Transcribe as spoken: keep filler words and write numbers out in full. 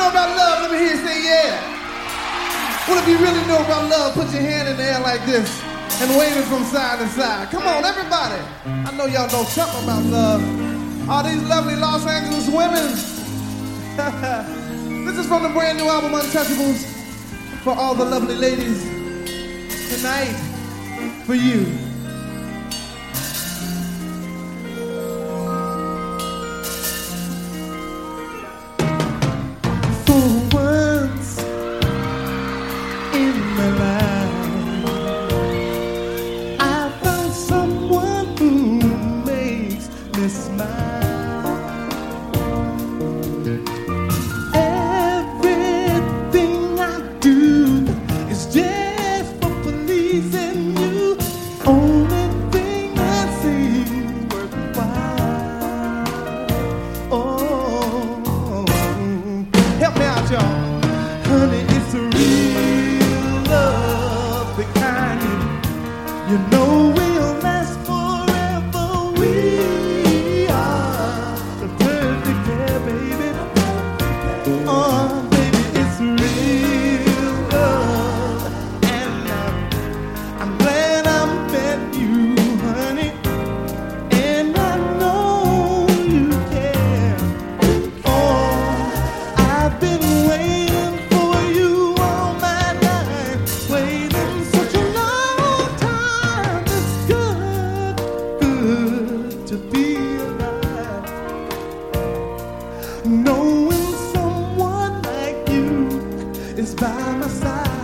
know about love? Let me hear you say yeah. Well, if you really know about love, put your hand in the air like this and wave it from side to side. Come on, everybody. I know y'all know something about love. All these lovely Los Angeles women. This is from the brand new album Untouchables. For all the lovely ladies tonight, for you. You know we'll last forever. We are the perfect pair, baby. Oh, baby, it's real love, and I'm, I'm glad I met you, honey. And I know you care. Oh, I've been waiting for you all my life, waiting such a long time. It's good, good to be alive, knowing someone like you is by my side.